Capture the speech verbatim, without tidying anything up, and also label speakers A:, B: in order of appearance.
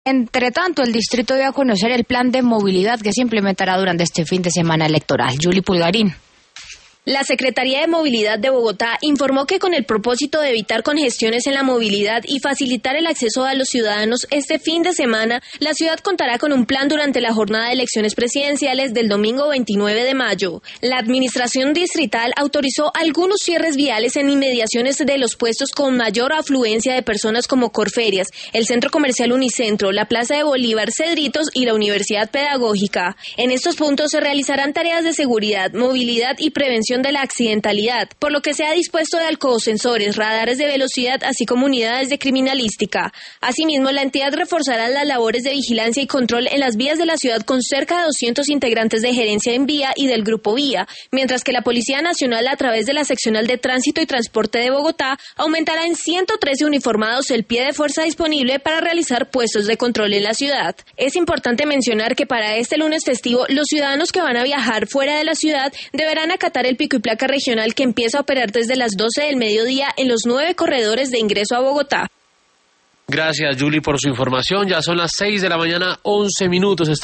A: Entre tanto, el distrito dio a conocer el plan de movilidad que se implementará durante este fin de semana electoral. Julie Pulgarín.
B: La Secretaría de Movilidad de Bogotá informó que con el propósito de evitar congestiones en la movilidad y facilitar el acceso a los ciudadanos este fin de semana, la ciudad contará con un plan durante la jornada de elecciones presidenciales del domingo veintinueve de mayo. La administración distrital autorizó algunos cierres viales en inmediaciones de los puestos con mayor afluencia de personas como Corferias, el Centro Comercial Unicentro, la Plaza de Bolívar, Cedritos y la Universidad Pedagógica. En estos puntos se realizarán tareas de seguridad, movilidad y prevención de la accidentalidad, por lo que se ha dispuesto de alcoholsensores, radares de velocidad, así como unidades de criminalística. Asimismo, la entidad reforzará las labores de vigilancia y control en las vías de la ciudad con cerca de doscientos integrantes de gerencia en vía y del Grupo Vía, mientras que la Policía Nacional, a través de la Seccional de Tránsito y Transporte de Bogotá, aumentará en ciento trece uniformados el pie de fuerza disponible para realizar puestos de control en la ciudad. Es importante mencionar que para este lunes festivo, los ciudadanos que van a viajar fuera de la ciudad deberán acatar el pico y placa regional que empieza a operar desde las doce del mediodía en los nueve corredores de ingreso a Bogotá.
C: Gracias, Julie, por su información. Ya son las seis de la mañana, once minutos.